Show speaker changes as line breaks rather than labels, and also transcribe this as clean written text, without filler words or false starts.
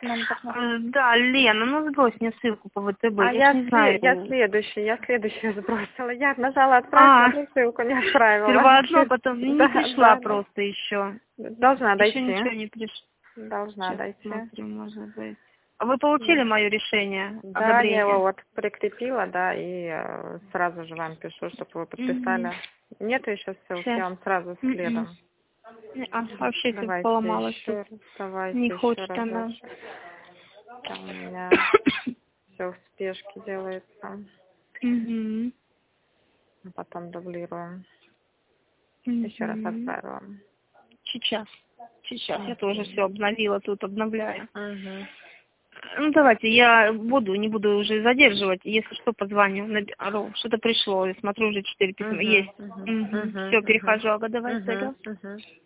нам посмотреть?
Да, Лена, ну сбрось мне ссылку по ВТБ.
Я
ж не знаю.
я следующую сбросила. Я нажала отправить, но ссылку не отправила.
Сперва одно, потом не
Да,
пришла
да.
просто еще.
Должна
Еще
дойти.
ничего не пришло.
Должна
Сейчас
дойти.
смотрю, может быть. А вы получили мое решение?
Да,
Одобрение?
я его вот прикрепила, да, и сразу же вам пишу, чтобы вы подписали. Нет еще ссылки, я вам сразу следом.
Вообще все
Давайте
поломалось
еще
тут.
раз, давайте
Не
еще
хочет
раз.
она.
Там у меня все в спешке делается. А потом дублируем. Еще раз отправила.
Сейчас. Я тоже все обновила, тут обновляю.
Угу.
Ну, давайте, я не буду уже задерживать. Если что, позвоню. Что-то пришло. Я смотрю, уже 4 письма. Есть. Все, перехожу. Ага, давайте.